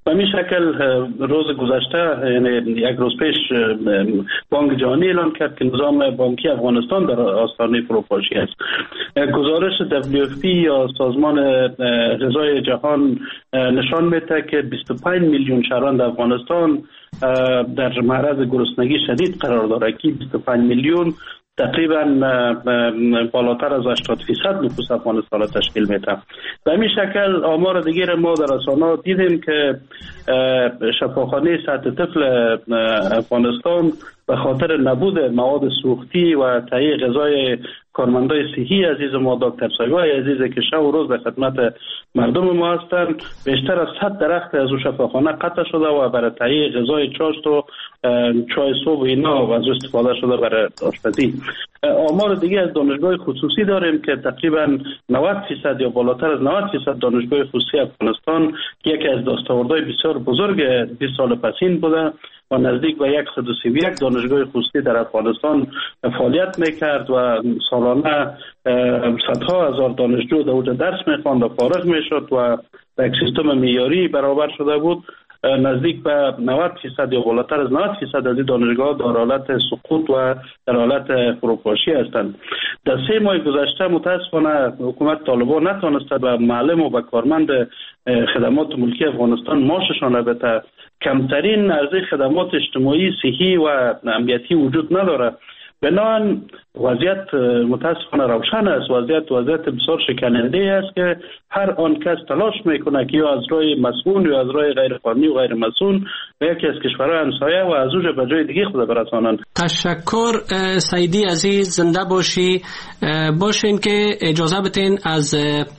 به این شکل روز گذشته یعنی یک روز پیش بانک جهانی اعلام کرد که نظام بانکی افغانستان در آستانه فروپاشی است. گزارش WFP یا سازمان غذای جهان نشان میده که 25 میلیون شهروند در افغانستان در معرض گرسنگی شدید قرار داره که 25 میلیون تقریبا بالاتر از 80% نفوس افغانستان را تشکیل میده. به همین شکل آمار دیگر ما در رسانه‌ها دیدیم که شفاخانه سطح طفل افغانستان به خاطر نبود مواد سوختی و تهیه غذای کارمندای صحی عزیز ما دکتر سایبای عزیز که شب و روز به خدمت مردم ما هستند، بیشتر از 100 درخت از اون شفاخانه قطع شده و برای تهیه غذای چاشت و چای صبح اینا از استفاده شده برای آشپزی. آمار دیگه از دانشگاه خصوصی داریم که تقریبا 90% یا بالاتر از 90% دانشگاه خصوصی افغانستان یکی از دستاوردهای بسیار بزرگ 20 سال پسین بوده و نزدیک به 131 دانشگاه خصوصی در افغانستان فعالیت میکرد و سالانه صدها هزار دانشجو در اونجا درس میخواند و فارغ میشد و به یک سیستم معیاری برابر شده بود. نزدیک به 90% یا بالاتر از 90% از این دانشگاه در حالت سقوط و در حالت فروپاشی هستند. در 3 ماه گذشته متاسفانه حکومت طالبان نتوانسته به معلم و به کارمند خدمات ملکی افغانستان معاششان بده. کمترین عرضه خدمات اجتماعی، صحی و امنیتی وجود نداره. بنابراین وضعیت متاسفانه روشن است. وضعیت بسیار شکننده است که هر آن کس تلاش میکنه که یا از راه مسئول یا از راه غیر قانونی و غیر مسئول به یکی از کشورهای همسایه و از اونجا به جای دیگه خود برسانند. تشکر سعیدی عزیز، زنده باشی. باشین که اجازه بدین از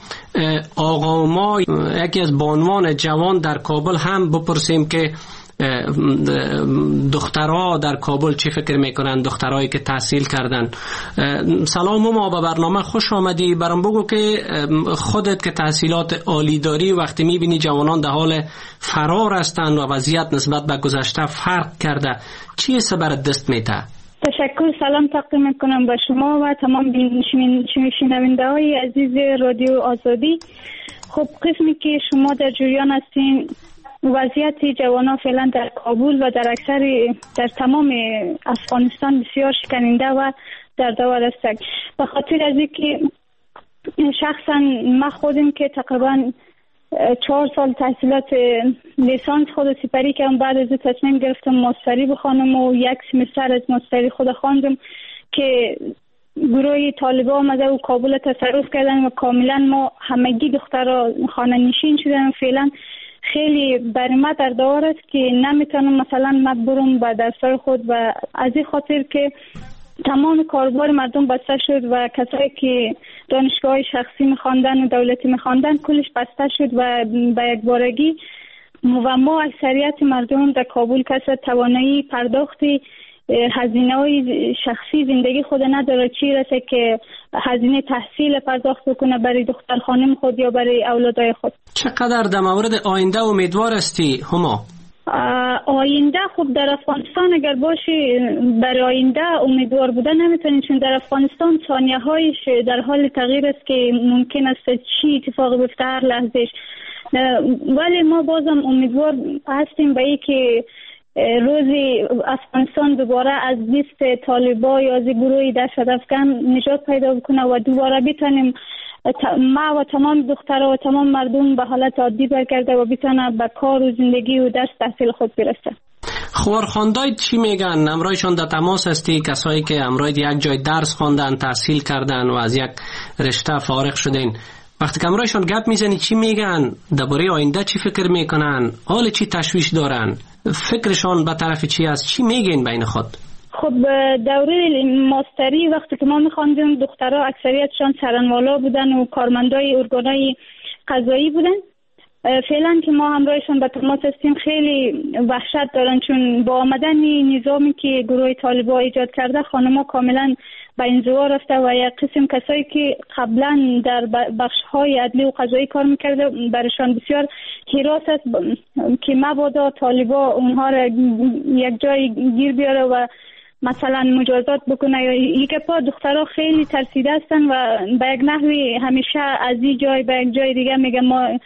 آقا ما یکی از بانوان جوان در کابل هم بپرسیم که دخترها در کابل چی فکر میکنن، دخترهایی که تحصیل کردن. سلام ما به برنامه خوش آمدی. برام بگو که خودت که تحصیلات عالی داری وقتی میبینی جوانان در حال فرار هستند و وضعیت نسبت به گذشته فرق کرده، چی حس برات دست میده؟ تشکر. سلام تقدیم میکنم به شما و تمام شنونده های عزیز رادیو آزادی. خب قسمی که شما در جریان هستین، وضعیت جوانان فعلا در کابل و در تمام افغانستان بسیار شکننده و دردآور است. به خاطر از اینکه شخصا من خودم که تقریبا 4 سال تحصیلات لیسانس خود سپری کردم، بعد از تصمیم گرفتم ماستری بخوانم و 1 سمستر از ماستری خود خواندم که گروه طالبان آمده و کابل تصرف کردن و کاملا ما همگی دخترها خانه نشین شدن. فعلا خیلی برای ما دردآور است که نمیتونم مثلا من برم به درسای خود و از این خاطر که تمام کاربار مردم بسته شد و کسایی که دانشگاه شخصی میخواندن و دولتی میخواندن کلش بسته شد و به یک بارگی و ما اکثریت مردم در کابل کسی توانایی پرداختی هزینه های شخصی زندگی خود نداره، چی رسه که هزینه تحصیل پرداخت بکنه برای دختر خانم خود یا برای اولادای خود. چقدر در مورد آینده امیدوار هستی هما؟ آینده خوب در افغانستان اگر باشی برای آینده امیدوار بودن نمیتونی، چون در افغانستان ثانیه هایش در حال تغییر است که ممکن است چی اتفاق بیفته هر لحظهش. ولی ما بازم امیدوار هستیم به این که روزی افغانستان دوباره از دست طالبان یا از گروهی دست افغان نجات پیدا بکنه و دوباره بتونیم ما و تمام دخترها و تمام مردم به حالت عادی برگرده و بتونه به کار و زندگی و درس تحصیل خود برسه. خبرخواندای چی میگن؟ امرایشان در تماس هستی؟ کسایی که امرای یک جای درس خواندن، تحصیل کردن و از یک رشته فارغ شدن، وقتی که امرایشان گپ میزنی چی میگن؟ درباره آینده چی فکر میکنن؟ حال چی تشویش دارن؟ فکرشان به طرف چی است؟ چی میگن بین خود؟ خب دوره ماستری وقتی که ما میخواندیم دخترها اکثریتشان سرنوالا بودن و کارمندای ارگانای قضایی بودن. فعلا که ما همراهشان به تماس هستیم خیلی وحشت دارن، چون با آمدن نظامی که گروه طالبان ایجاد کرده خانم‌ها کاملا به انزوا رفته و یک قسم کسایی که قبلا در بخش‌های عدلی و قضایی کار میکرده برایشان بسیار هراس است که مبادا طالبان اونها را یک جای گیر بیاره و مثلا مجازات بکنه. یا یک پا دخترها خیلی ترسیده هستن و به یک نحوی همیشه از این جای به یک جای دیگه میگه ما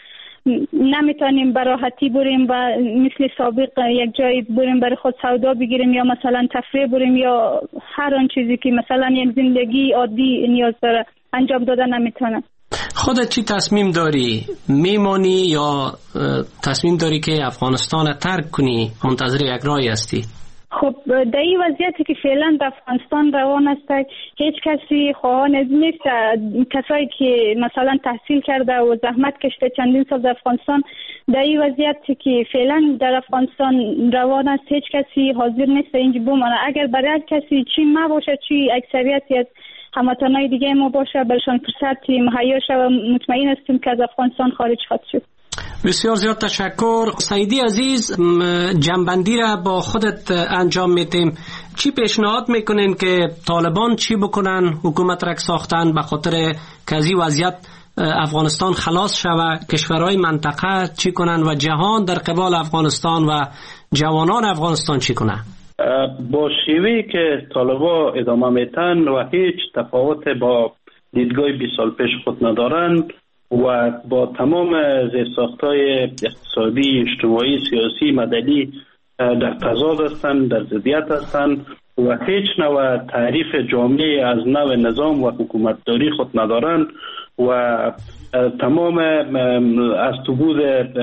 نمیتونیم به راحتی بریم و مثل سابق یک جای بریم برای خود سودا بگیریم یا مثلا تفریح بریم یا هر آن چیزی که مثلا یک زندگی عادی نیاز داره انجام دادن نمیتونه. خودت چی تصمیم داری؟ میمانی یا تصمیم داری که افغانستان ترک کنی؟ منتظر یک رای هستی؟ خب در این وضعیتی که فعلا در افغانستان روان است هیچ کسی خواهان نیست. کسایی که مثلا تحصیل کرده و زحمت کشته چندین سال در افغانستان در این وضعیتی که فعلا در افغانستان روان است هیچ کسی حاضر نیست اینجا بمانه. اگر برای هر کسی چی ما باشه چی اکثریتی از هموطنای دیگه ما باشه برشان فرصت مهیا شود مطمئن هستیم که از افغانستان خارج خواهد شد. بسیار زیاد تشکر. سعیدی عزیز، جنبندی را با خودت انجام میتیم. چی پیشنهاد میکنین که طالبان چی بکنن حکومت را ساختن به خاطر که از این وضعیت افغانستان خلاص شود؟ کشورهای منطقه چی کنن و جهان در قبال افغانستان و جوانان افغانستان چی کنن؟ با شیوهی که طالبا ادامه میتن و هیچ تفاوت با دیدگاه 20 سال پیش خود ندارند و با تمام زیرساخت‌های اقتصادی، اجتماعی، سیاسی، مدنی در تضاد هستند، در ضدیت هستند و هیچ نوع تعریف جامعی از نوع نظام و حکومتداری خود ندارند و تمام از تو بود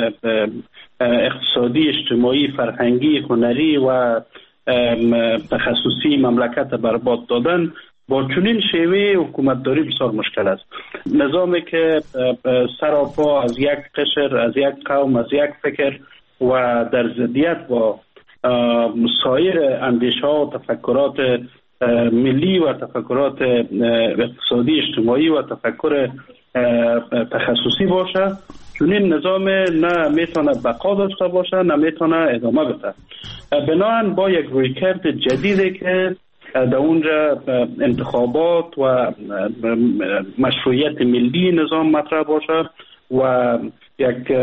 اقتصادی، اجتماعی، فرهنگی، هنری و تخصصی مملکت برباد دادن. با چنین شیوه حکومتداری بسیار مشکل است. نظامی که سراپا از یک قشر، از یک قوم، از یک فکر و در ضدیت با سایر اندیشه ها و تفکرات ملی و تفکرات اقتصادی، اجتماعی و تفکر تخصصی باشه، چنین نظام نه میتونه بقا داشته باشه نه میتونه ادامه بده. بنابراین با یک رویکرد جدیدی که در اونجا انتخابات و مشروعیت ملی نظام مطرح باشه و یک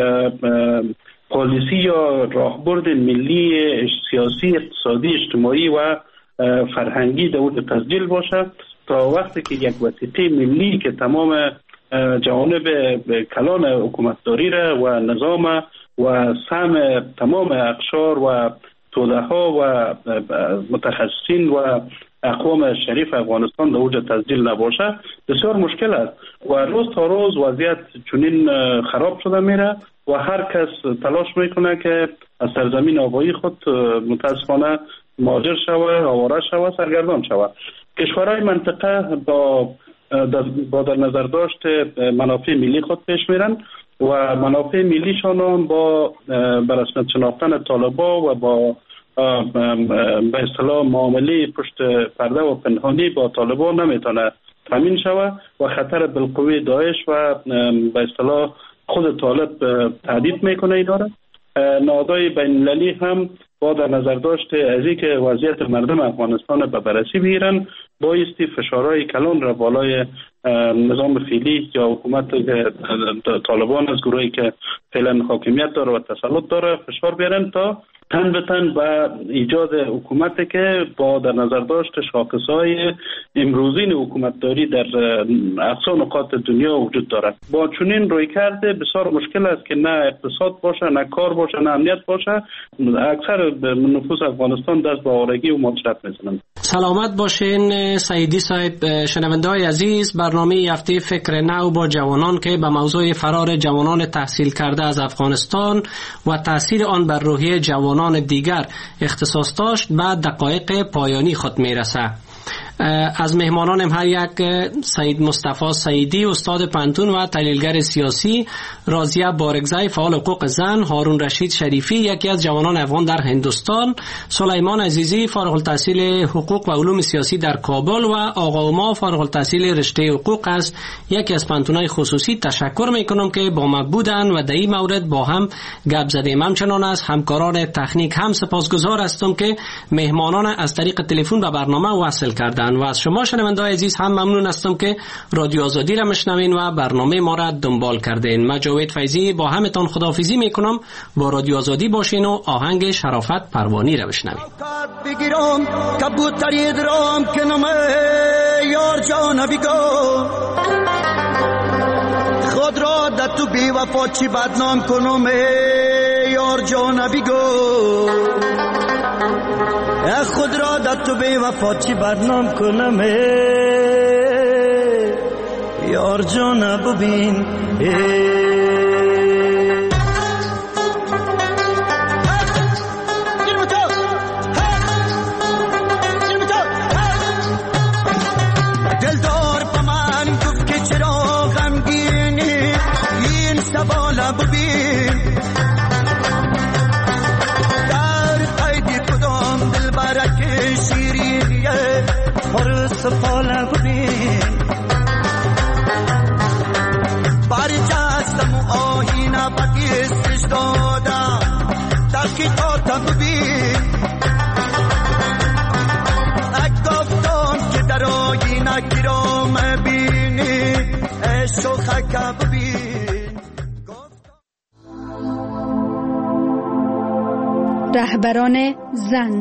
پالیسی یا راهبرد ملی سیاسی، اقتصادی، اجتماعی و فرهنگی در اونجا تسجیل باشه تا وقتی که یک وسیطه ملی که تمام جوانب کلان حکومتداری را و نظام و سهم تمام اقشار و توده ها و متخصصین و اقوام شریف افغانستان در اوج تسجیل نباشه بسیار مشکل است و روز تا روز وضعیت چنین خراب شده میره و هر کس تلاش میکنه که از سرزمین آبایی خود متاسفانه مهاجر شوه، آواره شوه، سرگردان شوه. کشورهای منطقه با در نظر داشت منافع ملی خود پیش میرن و منافع ملیشان هم با برسمت شناختن طالبا و با به اصطلاح معامله پشت پرده و پنهانی با طالبا نمیتونه تامین شوه و خطر بالقوه داعش و به اصطلاح خود طالب تهدید میکنه اینا را. نهادهای بین المللی هم با در نظر داشت از اینکه وضعیت مردم افغانستان به بررسی بگیرن بایستی فشارهای کلان را بالای نظام فعلی یا حکومت طالبان از گروهی که فعلا حاکمیت داره و تسلط داره فشار بیارن تا تن به تن و ایجاد حکومتی که با در نظر داشت شاخصهای امروزین حکومتداری در اقصا نقاط دنیا وجود دارد. با چنین رویکرد بسیار مشکل است که نه اقتصاد باشه، نه کار باشه، نه امنیت باشه. اکثر نفوس افغانستان دست به آوارگی و مهاجرت میزنند. سلامت باشین سعیدی صاحب. شنونده‌های عزیز، برنامه هفته فکر نو با جوانان که به موضوع فرار جوانان تحصیل کرده از افغانستان و تاثیر آن بر روحیه جوانان دیگر اختصاص داشت به دقایق پایانی خود میرسه. از مهمانانم هر یک سید مصطفی سعیدی استاد پانتون و تحلیلگر سیاسی، راضیه بارگزای فعال حقوق زن، هارون رشید شریفی یکی از جوانان افغان در هندوستان، سلیمان عزیزی فارغ التحصیل حقوق و علوم سیاسی در کابل و آقا ما فارغ التحصیل رشته حقوق است یکی از پانتونای خصوصی. تشکر میکنم که با ما بودن و در این مورد با هم گپ زدیم. همچنان از همکاران تکنیک هم سپاسگزار هستم که مهمانان از طریق تلفن به برنامه وصل کردند و از شما شنونده‌های عزیز هم ممنون هستم که رادیو آزادی را میشنوین و برنامه ما را دنبال کردین. من جاوید فیضی با همتون خداحافظی میکنم. با رادیو آزادی باشین و آهنگ شرافت پروانی را بشنوین. خود را در تو بی وفا چی بدنام کنم یار جان بگو خود را در تو بی وفا چی بدنام کنم یار جان ببین دلدار با من گفت که چرا غمگینی این سوالا ببین در قید کدام دلبرک شیرینیه پر سفالا ببین برجستم و آهینه بکیستش دادم تحقیقاتم ببین گفتم که در آینه گرام بینی عشق و خکه ببین رهبران زن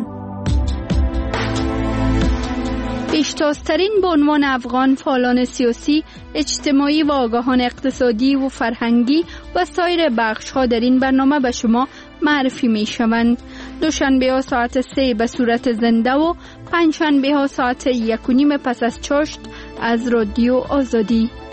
پیشتازترین به عنوان افغان فعالان سیاسی، اجتماعی و آگاهان اقتصادی و فرهنگی و سایر بخش‌ها در این برنامه به شما معرفی می‌شوند. دوشنبه ها ساعت 3 به صورت زنده و پنجشنبه ها ساعت 1:30 پس از چاشت از رادیو آزادی.